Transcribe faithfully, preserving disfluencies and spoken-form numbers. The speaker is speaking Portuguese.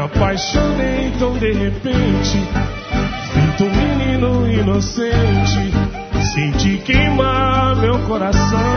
apaixonei tão de repente, feito um menino inocente. Senti queimar meu coração.